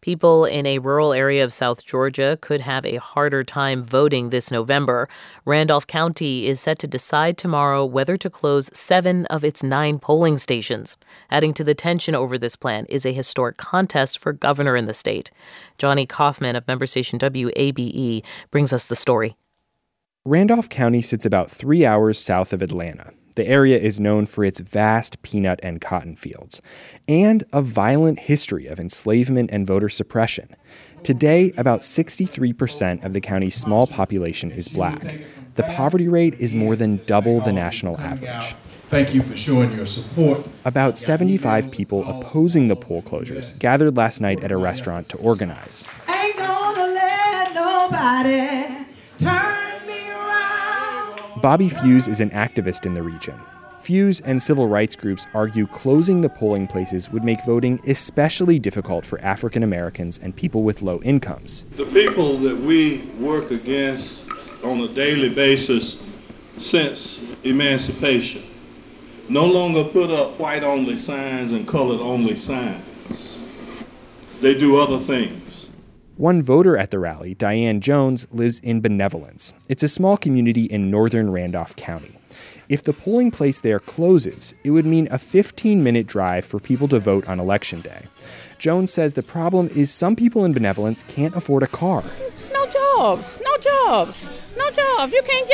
People in a rural area of South Georgia could have a harder time voting this November. Randolph County is set to decide tomorrow whether to close 7 of its 9 polling stations. Adding to the tension over this plan is a historic contest for governor in the state. Johnny Kaufman of member station WABE brings us the story. Randolph County sits about 3 hours south of Atlanta. The area is known for its vast peanut and cotton fields and a violent history of enslavement and voter suppression. Today, about 63% of the county's small population is black. The poverty rate is more than double the national average. Thank you for showing your support. About 75 people opposing the poll closures gathered last night at a restaurant to organize. Ain't gonna let nobody turn me around. Bobby Fuse is an activist in the region. Fuse and civil rights groups argue closing the polling places would make voting especially difficult for African Americans and people with low incomes. The people that we work against on a daily basis since emancipation no longer put up white-only signs and colored-only signs. They do other things. One voter at the rally, Diane Jones, lives in Benevolence. It's a small community in northern Randolph County. If the polling place there closes, it would mean a 15-minute drive for people to vote on Election Day. Jones says the problem is some people in Benevolence can't afford a car. No jobs. You can't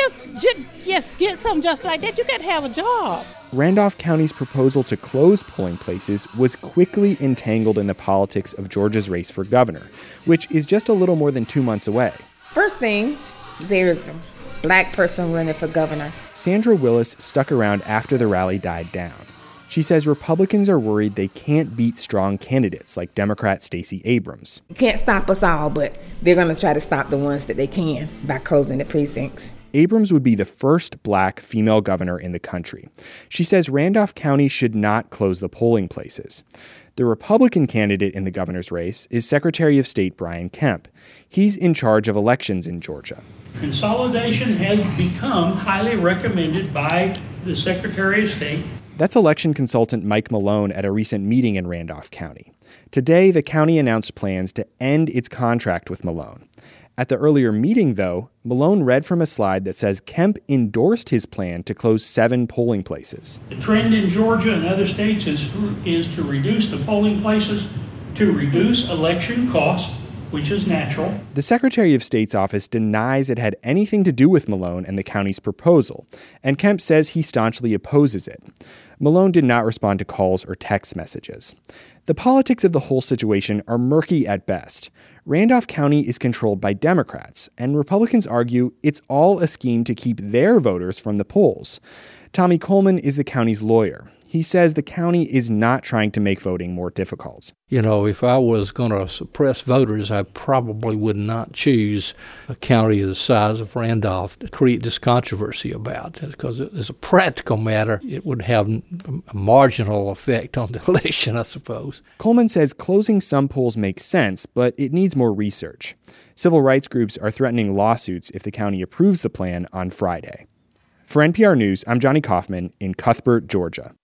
just get something just like that. You got to have a job. Randolph County's proposal to close polling places was quickly entangled in the politics of Georgia's race for governor, which is just a little more than 2 months away. First thing, there's a black person running for governor. Sandra Willis stuck around after the rally died down. She says Republicans are worried they can't beat strong candidates like Democrat Stacey Abrams. You can't stop us all, but they're going to try to stop the ones that they can by closing the precincts. Abrams would be the first black female governor in the country. She says Randolph County should not close the polling places. The Republican candidate in the governor's race is Secretary of State Brian Kemp. He's in charge of elections in Georgia. Consolidation has become highly recommended by the Secretary of State. That's election consultant Mike Malone at a recent meeting in Randolph County. Today, the county announced plans to end its contract with Malone. At the earlier meeting, though, Malone read from a slide that says Kemp endorsed his plan to close 7 polling places. The trend in Georgia and other states is to reduce the polling places, to reduce election costs, which is natural. The Secretary of State's office denies it had anything to do with Malone and the county's proposal, and Kemp says he staunchly opposes it. Malone did not respond to calls or text messages. The politics of the whole situation are murky at best. Randolph County is controlled by Democrats, and Republicans argue it's all a scheme to keep their voters from the polls. Tommy Coleman is the county's lawyer. He says the county is not trying to make voting more difficult. You know, if I was going to suppress voters, I probably would not choose a county the size of Randolph to create this controversy about, because as a practical matter, it would have a marginal effect on the election, I suppose. Coleman says closing some polls makes sense, but it needs more research. Civil rights groups are threatening lawsuits if the county approves the plan on Friday. For NPR News, I'm Johnny Kaufman in Cuthbert, Georgia.